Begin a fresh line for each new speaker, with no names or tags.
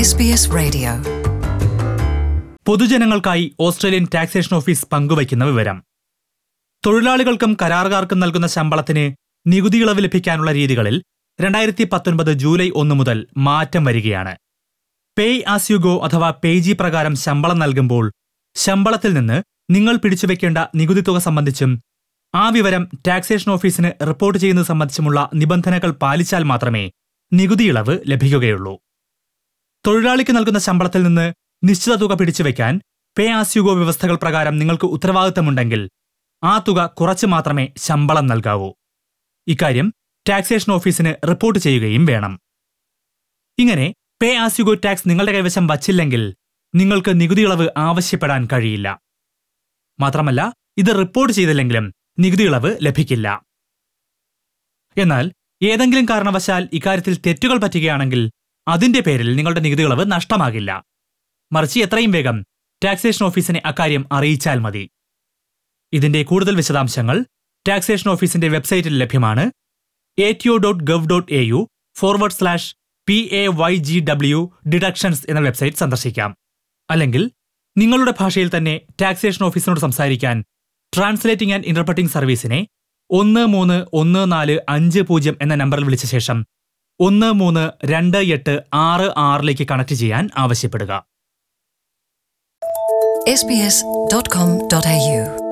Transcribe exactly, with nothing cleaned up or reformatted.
S B S radio.
പൊതുജനങ്ങൾക്കായി Australian taxation office പങ്കുവയ്ക്കുന്ന വിവരം. തൊഴിലാളികൾക്കും കരാറുകാർക്കും നൽകുന്ന ശമ്പളത്തിന് നികുതി ഇളവ് ലഭിക്കാനുള്ള രീതികളിൽ രണ്ടായിരത്തി പത്തൊൻപത് ജൂലൈ ഒന്ന് മുതൽ മാറ്റം വരികയാണ്. പേയ് ആസ് യു ഗോ അഥവാ പേജി പ്രകാരം ശമ്പളം നൽകുമ്പോൾ ശമ്പളത്തിൽ നിന്ന് നിങ്ങൾ പിടിച്ചുവെക്കേണ്ട നികുതി തുക സംബന്ധിച്ചും ആ വിവരം ടാക്സേഷൻ ഓഫീസിന് റിപ്പോർട്ട് ചെയ്യുന്നത് സംബന്ധിച്ചുമുള്ള നിബന്ധനകൾ പാലിച്ചാൽ മാത്രമേ നികുതി ഇളവ് ലഭിക്കുകയുള്ളൂ. തൊഴിലാളിക്ക് നൽകുന്ന ശമ്പളത്തിൽ നിന്ന് നിശ്ചിത തുക പിടിച്ചുവെക്കാൻ പേ ആസ് യു ഗോ വ്യവസ്ഥകൾ പ്രകാരം നിങ്ങൾക്ക് ഉത്തരവാദിത്തമുണ്ടെങ്കിൽ ആ തുക കുറച്ച് മാത്രമേ ശമ്പളം നൽകാവൂ. ഇക്കാര്യം ടാക്സേഷൻ ഓഫീസിന് റിപ്പോർട്ട് ചെയ്യുകയും വേണം. ഇങ്ങനെ pay as you go tax നിങ്ങളുടെ കൈവശം വച്ചില്ലെങ്കിൽ നിങ്ങൾക്ക് നികുതി ഇളവ് ആവശ്യപ്പെടാൻ കഴിയില്ല. മാത്രമല്ല, ഇത് റിപ്പോർട്ട് ചെയ്തില്ലെങ്കിലും നികുതി ഇളവ് ലഭിക്കില്ല. എന്നാൽ ഏതെങ്കിലും കാരണവശാൽ ഇക്കാര്യത്തിൽ തെറ്റുകൾ പറ്റുകയാണെങ്കിൽ അതിന്റെ പേരിൽ നിങ്ങളുടെ നികുതി ഇളവ് നഷ്ടമാകില്ല. മറിച്ച് എത്രയും വേഗം ടാക്സേഷൻ ഓഫീസിനെ അക്കാര്യം അറിയിച്ചാൽ മതി. ഇതിന്റെ കൂടുതൽ വിശദാംശങ്ങൾ ടാക്സേഷൻ ഓഫീസിന്റെ വെബ്സൈറ്റിൽ ലഭ്യമാണ്. A T O dot gov dot A U forward slash P A Y G W deductions എന്ന വെബ്സൈറ്റ് സന്ദർശിക്കാം. അല്ലെങ്കിൽ നിങ്ങളുടെ ഭാഷയിൽ തന്നെ ടാക്സേഷൻ ഓഫീസിനോട് സംസാരിക്കാൻ ട്രാൻസ്ലേറ്റിംഗ് ആൻഡ് ഇന്റർപ്രറ്റിംഗ് സർവീസിനെ ഒന്ന് മൂന്ന് ഒന്ന് നാല് അഞ്ച് പൂജ്യം എന്ന നമ്പറിൽ വിളിച്ച ശേഷം ഒന്ന് മൂന്ന് രണ്ട് എട്ട് ആറ് ആറിലേക്ക് കണക്ട് ചെയ്യാൻ ആവശ്യപ്പെടുക.
S B S dot com dot A U